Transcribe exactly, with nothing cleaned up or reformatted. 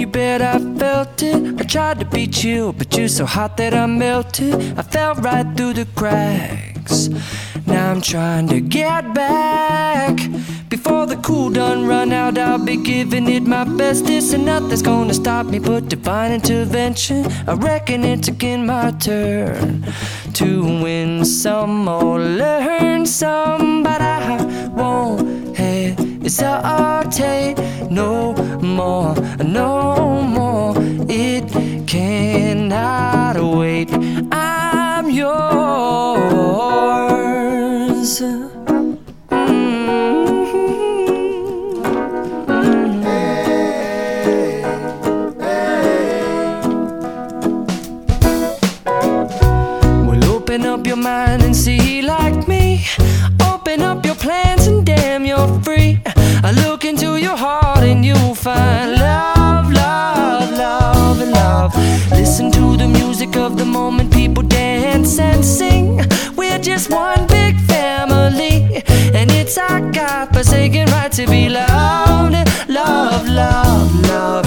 you bet I felt it. I tried to be chill, but you're so hot that I melted. I fell right through the cracks. Now I'm trying to get back. Before the cool done run out, I'll be giving it my bestest, and nothing's gonna stop me but divine intervention. I reckon it's again my turn to win some or learn some, but I won't hesitate no more, no more. It cannot wait. I'm yours. Open up your mind and see like me. Open up your plans and damn, you're free. I look into your heart and you'll find love, love, love, and love. Listen to the music of the moment, people dance and sing. We're just one big family, and it's our God-forsaken right to be loved. Love, love, love.